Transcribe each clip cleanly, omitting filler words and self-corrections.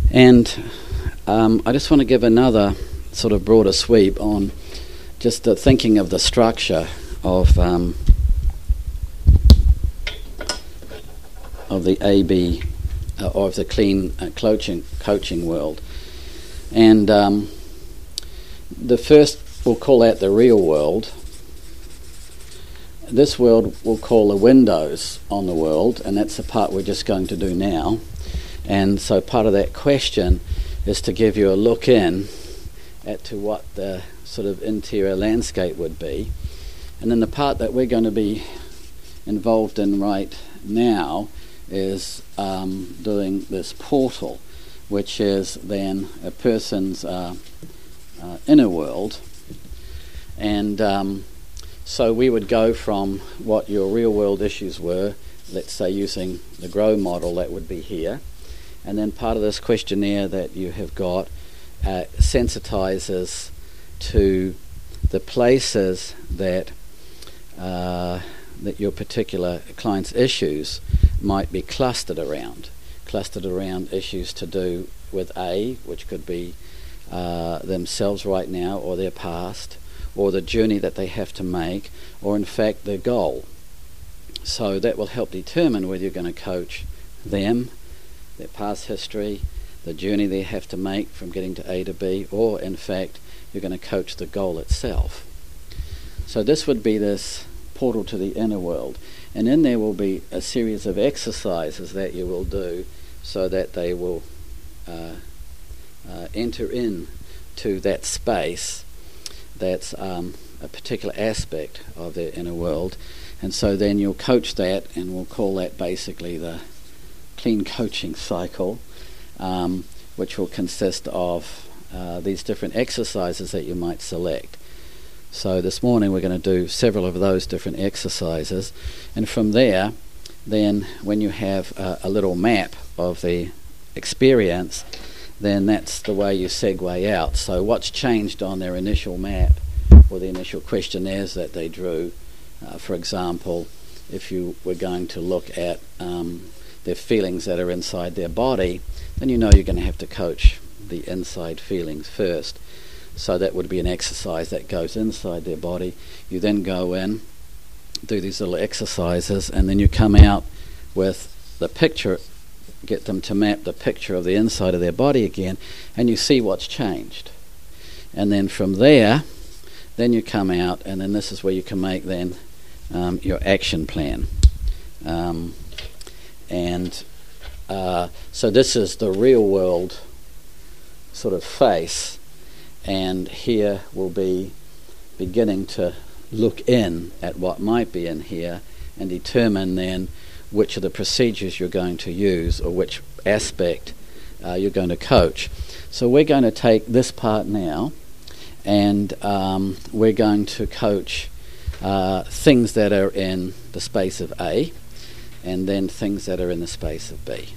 And I just want to give another sort of broader sweep on just the thinking of the structure of the AB or of the clean coaching world. And the first, we'll call that the real world. This world we'll call the windows on the world, and that's the part we're just going to do now. And so part of that question is to give you a look in at to what the sort of interior landscape would be. And then the part that we're going to be involved in right now is doing this portal, which is then a person's inner world. And so we would go from what your real world issues were, let's say using the GROW model, that would be here. And then part of this questionnaire that you have got sensitizes to the places that your particular client's issues might be clustered around issues to do with A, which could be themselves right now or their past, or the journey that they have to make, or in fact their goal. So that will help determine whether you're going to coach them, their past history, the journey they have to make from getting to A to B, or in fact you're going to coach the goal itself. So this would be this portal to the inner world, and in there will be a series of exercises that you will do so that they will enter in to that space that's a particular aspect of their inner world. And so then you'll coach that, and we'll call that basically the clean coaching cycle, which will consist of these different exercises that you might select. So this morning we're going to do several of those different exercises, and from there then when you have a little map of the experience, then that's the way you segue out. So what's changed on their initial map or the initial questionnaires that they drew, for example, if you were going to look at their feelings that are inside their body, then you know you're going to have to coach the inside feelings first. So that would be an exercise that goes inside their body. You then go in, do these little exercises, and then you come out with the picture, get them to map the picture of the inside of their body again, and you see what's changed. And then from there, then you come out, and then this is where you can make then your action plan. So this is the real world sort of face, and here we'll be beginning to look in at what might be in here and determine then which of the procedures you're going to use or which aspect you're going to coach. So we're going to take this part now, and we're going to coach things that are in the space of A, and then things that are in the space of B.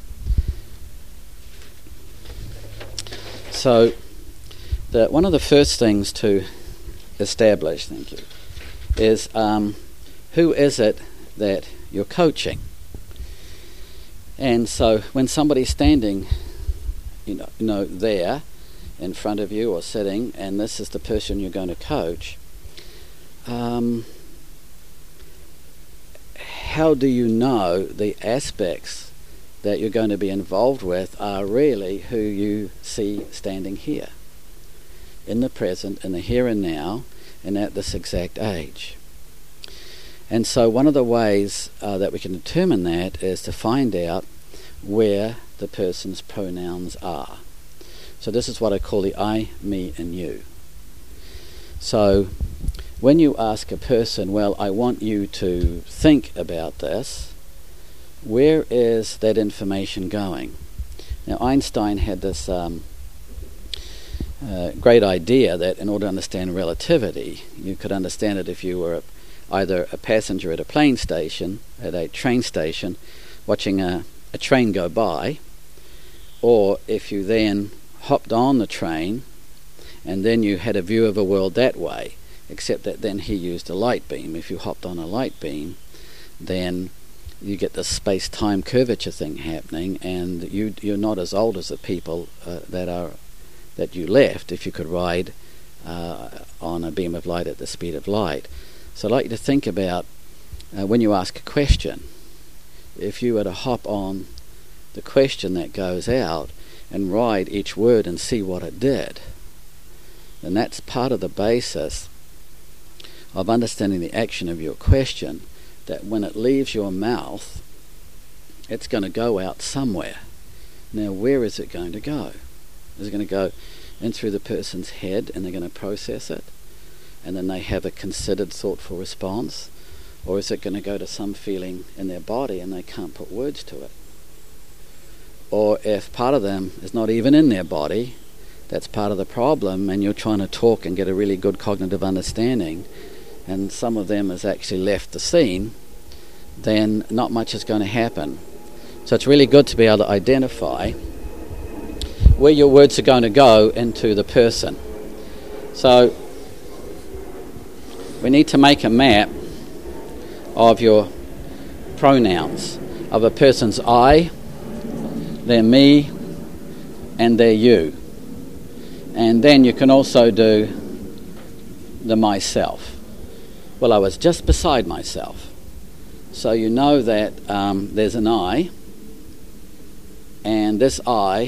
So one of the first things to establish, thank you, is who is it that you're coaching? And so when somebody's standing, you know, there in front of you or sitting, and this is the person you're going to coach, how do you know the aspects that you're going to be involved with are really who you see standing here, in the present, in the here and now, and at this exact age? And so one of the ways that we can determine that is to find out where the person's pronouns are. So this is what I call the I, me, and you. So when you ask a person, well, I want you to think about this, where is that information going? Now Einstein had this great idea that in order to understand relativity, you could understand it if you were either a passenger at a train station, watching a train go by, or if you then hopped on the train and then you had a view of a world that way, except that then he used a light beam. If you hopped on a light beam, then you get this space-time curvature thing happening, and you're not as old as the people that you left if you could ride on a beam of light at the speed of light. So I'd like you to think about when you ask a question, if you were to hop on the question that goes out and ride each word and see what it did, then that's part of the basis of understanding the action of your question, that when it leaves your mouth, it's going to go out somewhere. Now, where is it going to go? Is it going to go in through the person's head and they're going to process it, and then they have a considered, thoughtful response? Or is it going to go to some feeling in their body and they can't put words to it? Or if part of them is not even in their body, that's part of the problem, and you're trying to talk and get a really good cognitive understanding, and some of them has actually left the scene, then not much is going to happen. So it's really good to be able to identify where your words are going to go into the person. So we need to make a map of your pronouns, of a person's I, their me, and their you. And then you can also do the myself. Well, I was just beside myself. So you know that there's an I, and this I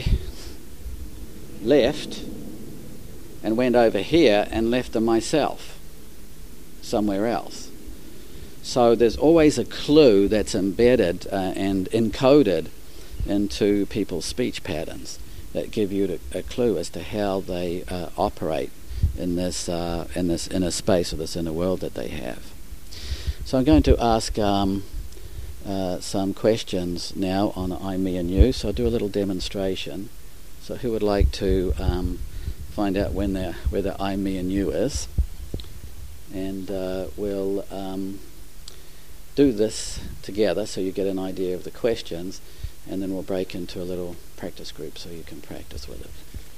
left and went over here and left a myself somewhere else. So there's always a clue that's embedded and encoded into people's speech patterns that give you a clue as to how they operate in this inner space, or this inner world that they have. So I'm going to ask some questions now on I, me, and you. So I'll do a little demonstration. So who would like to find out where the I, me, and you is? And we'll do this together so you get an idea of the questions, and then we'll break into a little practice group so you can practice with it.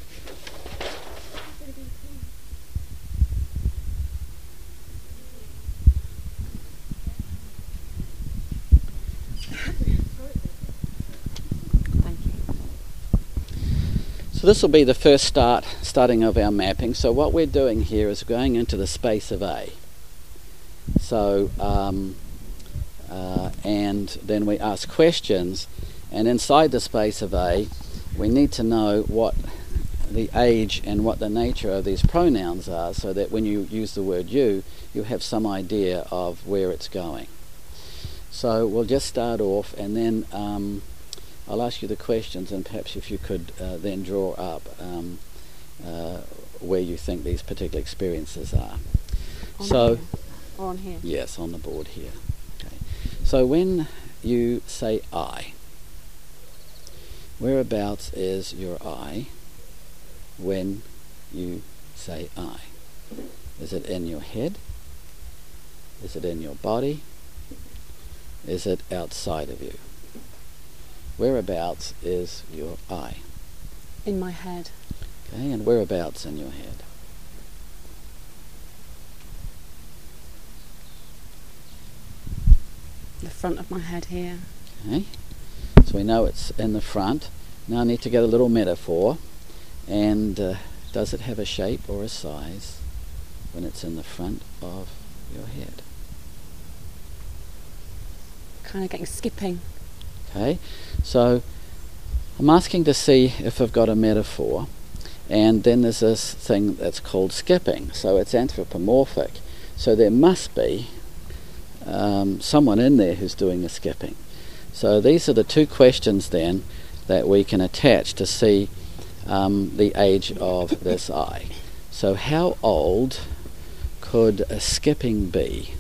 So this will be the first starting of our mapping. So what we're doing here is going into the space of A. So and then we ask questions, and inside the space of A, we need to know what the age and what the nature of these pronouns are, so that when you use the word you have some idea of where it's going. So we'll just start off, and then I'll ask you the questions, and perhaps if you could then draw up where you think these particular experiences are. Or on here? Yes, on the board here. Okay. So when you say I, whereabouts is your I when you say I? Is it in your head? Is it in your body? Is it outside of you? Whereabouts is your I? In my head. Okay, and whereabouts in your head? The front of my head here. Okay, so we know it's in the front. Now I need to get a little metaphor. And does it have a shape or a size when it's in the front of your head? Kind of getting skipping. Okay, so I'm asking to see if I've got a metaphor, and then there's this thing that's called skipping. So it's anthropomorphic. So there must be someone in there who's doing the skipping. So these are the two questions then that we can attach to see the age of this I. So how old could a skipping be?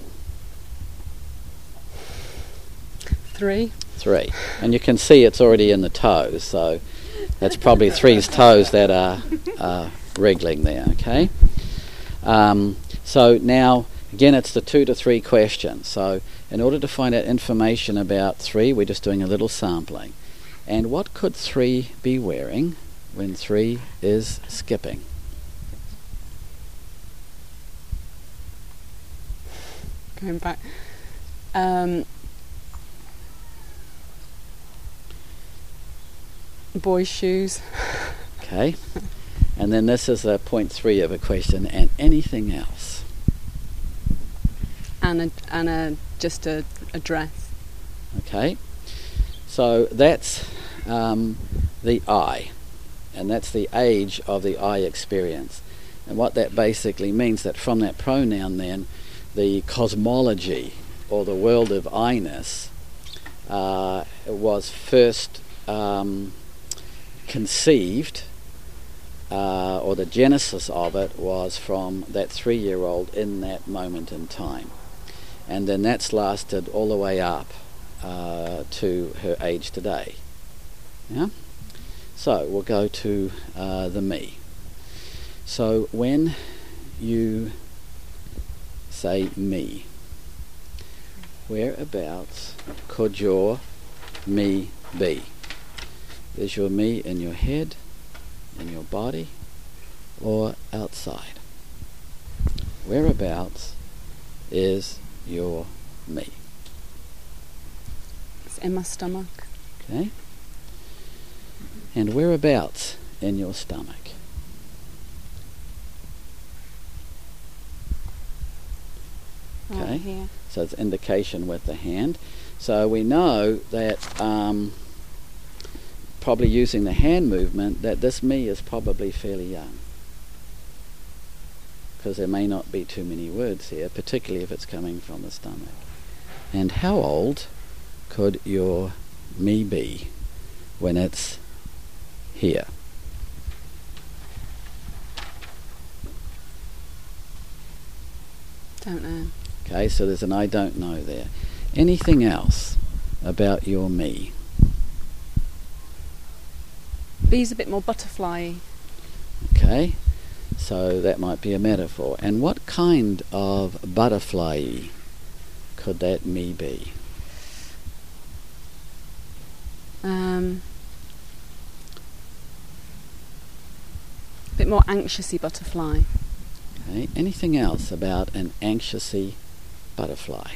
3. 3. And you can see it's already in the toes, so that's probably 3's toes that are wriggling there, okay? So now, again, it's the 2 to 3 questions. So in order to find out information about 3, we're just doing a little sampling. And what could 3 be wearing when 3 is skipping? Going back. Boys' shoes. Okay. And then this is point 3 of a question, and anything else? And just a dress. Okay. So that's the I, and that's the age of the I experience. And what that basically means, that from that pronoun then, the cosmology, or the world of I-ness, was first conceived, or the genesis of it was from that 3-year-old in that moment in time. And then that's lasted all the way up to her age today. Yeah? So we'll go to the me. So when you say me, whereabouts could your me be? Is your me in your head, in your body, or outside? Whereabouts is your me? It's in my stomach. Okay. And whereabouts in your stomach? Okay. Right here. So it's indication with the hand. So we know that probably using the hand movement, that this me is probably fairly young, because there may not be too many words here, particularly if it's coming from the stomach. And how old could your me be when it's here? Don't know. Okay, so there's an I don't know there. Anything else about your me? Be's a bit more butterfly-y. Okay, so that might be a metaphor. And what kind of butterfly could that me be? A bit more anxiousy butterfly. Okay, anything else about an anxiousy butterfly?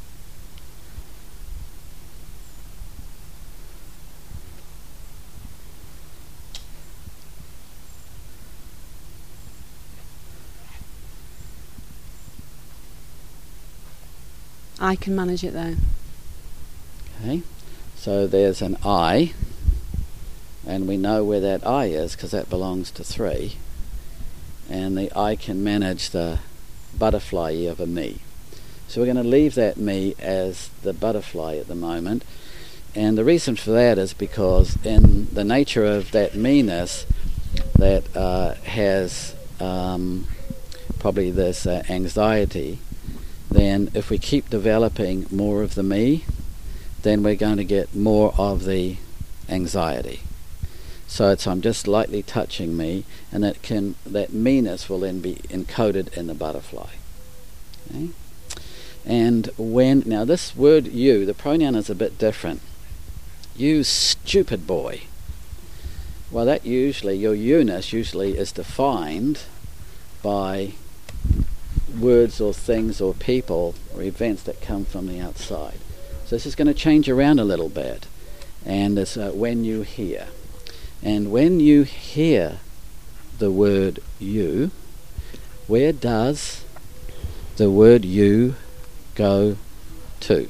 I can manage it though. Okay, so there's an I, and we know where that I is because that belongs to 3, and the I can manage the butterfly of a me. So we're going to leave that me as the butterfly at the moment, and the reason for that is because in the nature of that me-ness that has probably this anxiety, then if we keep developing more of the me, then we're going to get more of the anxiety. So it's I'm just lightly touching me, and that me-ness will then be encoded in the butterfly. Okay? And now this word you, the pronoun is a bit different. You stupid boy. Well, that usually, your you-ness usually is defined by words or things or people or events that come from the outside. So this is going to change around a little bit, and it's when you hear. And when you hear the word you, where does the word you go to?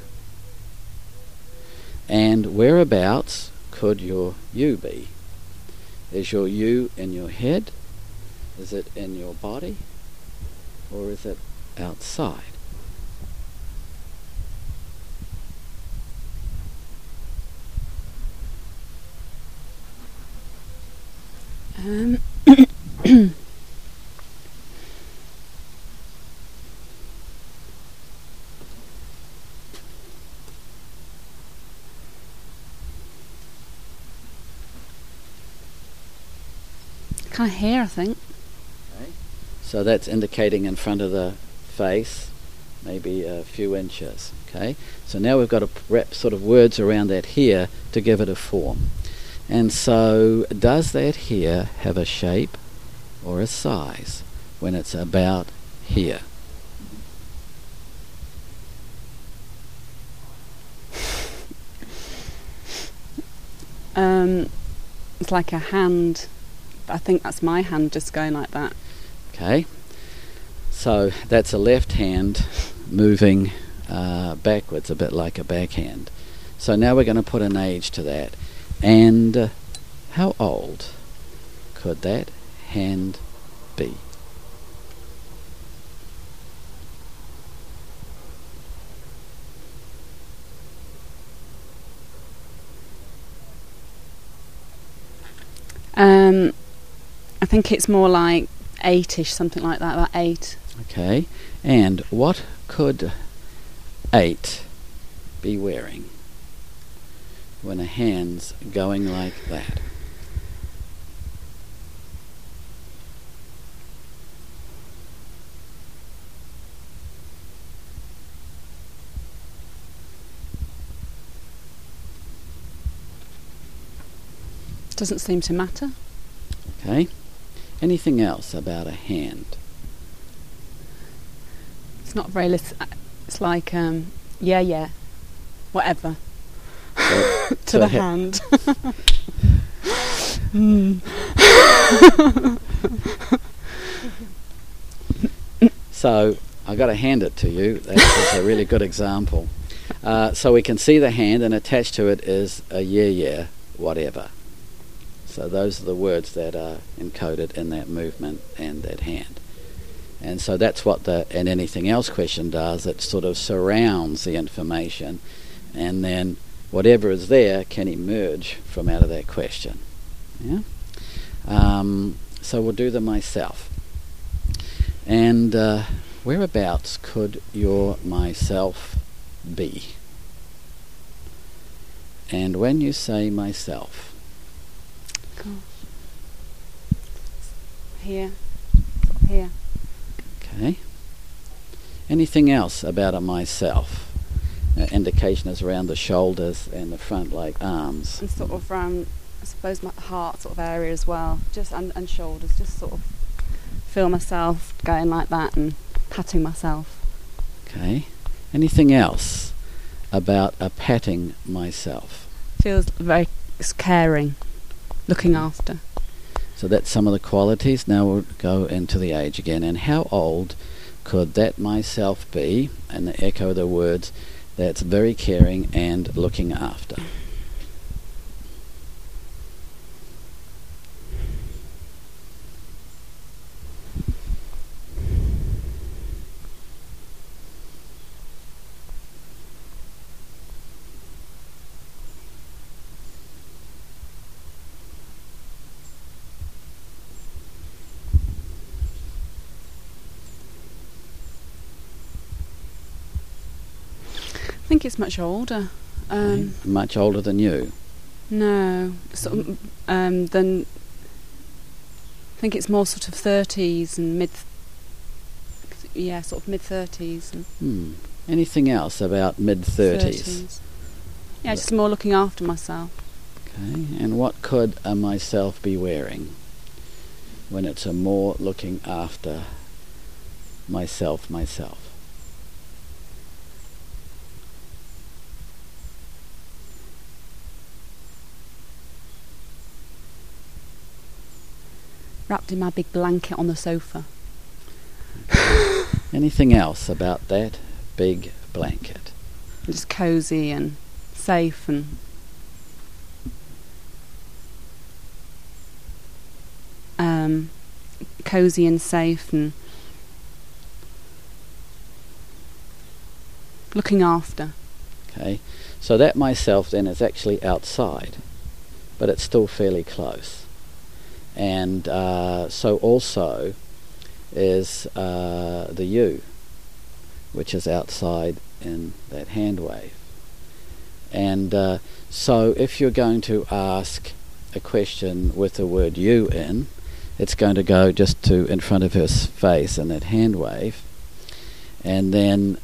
And whereabouts could your you be? Is your you in your head? Is it in your body? Or is it outside? Kind of here, I think. Okay. So that's indicating in front of the face, maybe a few inches. Okay. So now we've got to wrap sort of words around that here to give it a form. And so, does that here have a shape or a size when it's about here? It's like a hand. I think that's my hand just going like that. Okay. So that's a left hand moving backwards, a bit like a backhand. So now we're going to put an age to that. And how old could that hand be? I think it's more like 8ish, something like that, about 8. Okay. And what could 8 be wearing when a hand's going like that? Doesn't seem to matter. Okay. Anything else about a hand? It's not very. It's like yeah, whatever. So, to the hand. So I've got to hand it to you. That's a really good example. So we can see the hand, and attached to it is a yeah, whatever. So those are the words that are encoded in that movement and that hand. And so that's what the and anything else question does. It sort of surrounds the information, and then whatever is there can emerge from out of that question. Yeah. So we'll do the myself. And whereabouts could your myself be? And when you say myself, here, here. okay. Anything else about a myself? Indication is around the shoulders and the front, like arms. And sort of around, I suppose, my heart sort of area as well. Just and shoulders. Just sort of feel myself going like that and patting myself. Okay. Anything else about a patting myself? Feels very caring, looking after. So that's some of the qualities. Now we'll go into the age again. And how old could that myself be? And the echo of the words, that's very caring and looking after. I think it's much older. Much older than you? No, sort of, then I think it's more sort of 30s and sort of mid-30s. Anything else about mid-30s? Yeah, just more looking after myself. Okay, and what could a myself be wearing when it's a more looking after myself? Wrapped in my big blanket on the sofa. Okay. Anything else about that big blanket? Just cosy and safe and cosy and safe and looking after. Okay, so that myself then is actually outside, but it's still fairly close. And so also is the you, which is outside in that hand wave. And so if you're going to ask a question with the word you in, it's going to go just to in front of his face in that hand wave. And then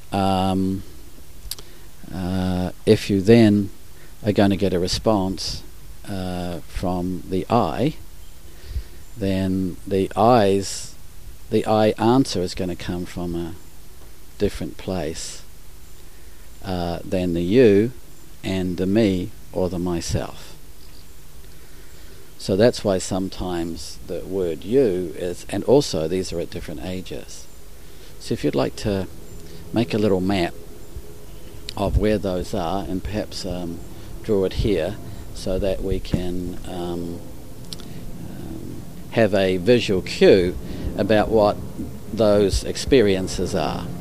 if you then are going to get a response from the I, then the I answer is going to come from a different place than the you and the me or the myself. So that's why sometimes the word you is, and also these are at different ages. So if you'd like to make a little map of where those are, and perhaps draw it here so that we can have a visual cue about what those experiences are.